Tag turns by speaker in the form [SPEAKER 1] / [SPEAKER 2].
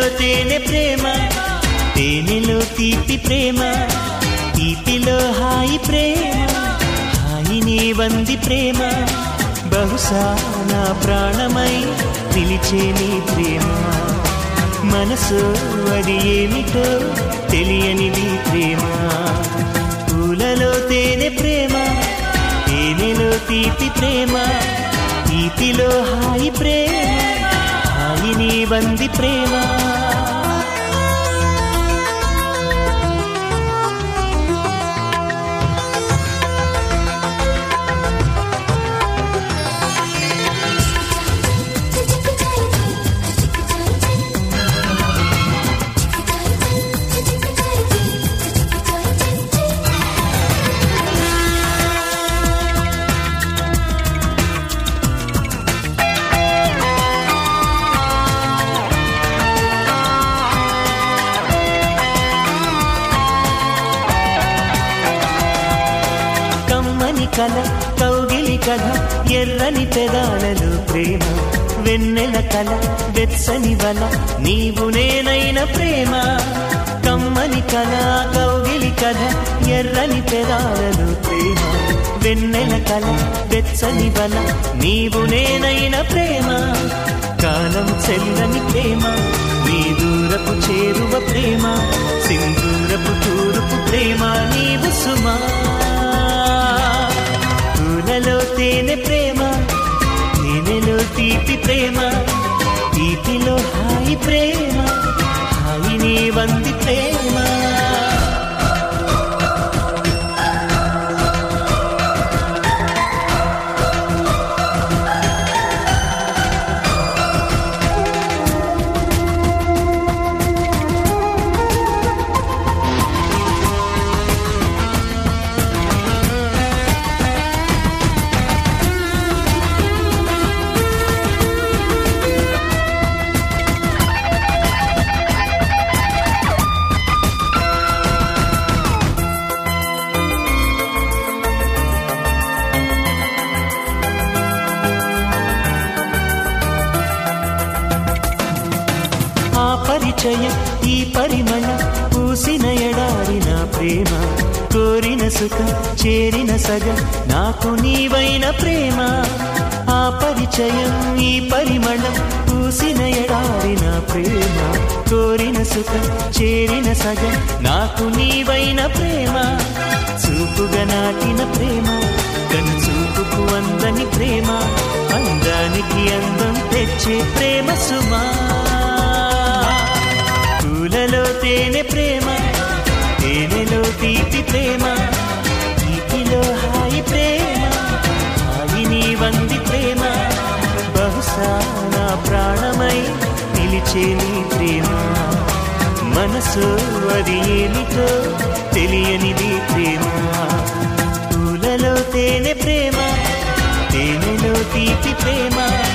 [SPEAKER 1] తేనె ప్రేమ, తేనెలో తీపి ప్రేమ, తీపిలో హాయి ప్రేమ, హాయిని వంది ప్రేమ. బహుశా నా ప్రాణమై పిలిచే నీ ప్రేమ. మనసు అది ఏమిటో తెలియనిది ప్రేమ. పూలలో తేనె ప్రేమ, తేనెలో తీపి ప్రేమ, తీపిలో హాయి ప్రేమ, హాయిని వంది ప్రేమ. కల కౌగిలి కథ, ఎర్రని పెదాలలో ప్రేమ, వెన్నెల కల వెచ్చని వల, నీవు నేనైన ప్రేమ. కమ్మని కల కౌగిలి కథ, ఎర్రని పెదాలలో ప్రేమ, వెన్నెల కల వెచ్చని వల, నీవు నేనైన ప్రేమ. కాలం చెల్లని ప్రేమ, నీ దూరపు చేరువ ప్రేమ, సింధూరపు తూరుపు ప్రేమ నీవు సుమా. పూలలో తేనె ప్రేమ, తేనెలో తీపి ప్రేమ, తీపిలో హాయి ప్రేమ, హాయిని వంది ప్రేమ. పరిచయం ఈ పరిమళ, పూసిన ఎడారిన ప్రేమ, కోరిన సుఖం చేరిన సగం, నాకు నీవైన ప్రేమ. ఆ పరిచయం ఈ పరిమళం, పూసిన ఎడారిన ప్రేమ, కోరిన సుఖం చేరిన సగం, నాకు నీవైన ప్రేమ. చూపుగా నాటిన ప్రేమ, కను చూపుకు అందని ప్రేమ, అందానికి అందం తెచ్చే ప్రేమ సుమా. పూలలో తేనె ప్రేమ, తేనెలో తీపి ప్రేమ, తీపిలో హాయి ప్రేమ, హాయిని వంది ప్రేమ. బహుశా నా ప్రాణమై నిలిచే నీ ప్రేమ. మనసు అది ఏమిటో తెలియనిది ప్రేమ. పూలలో తేనె ప్రేమ, తేనెలో తీపి ప్రేమ,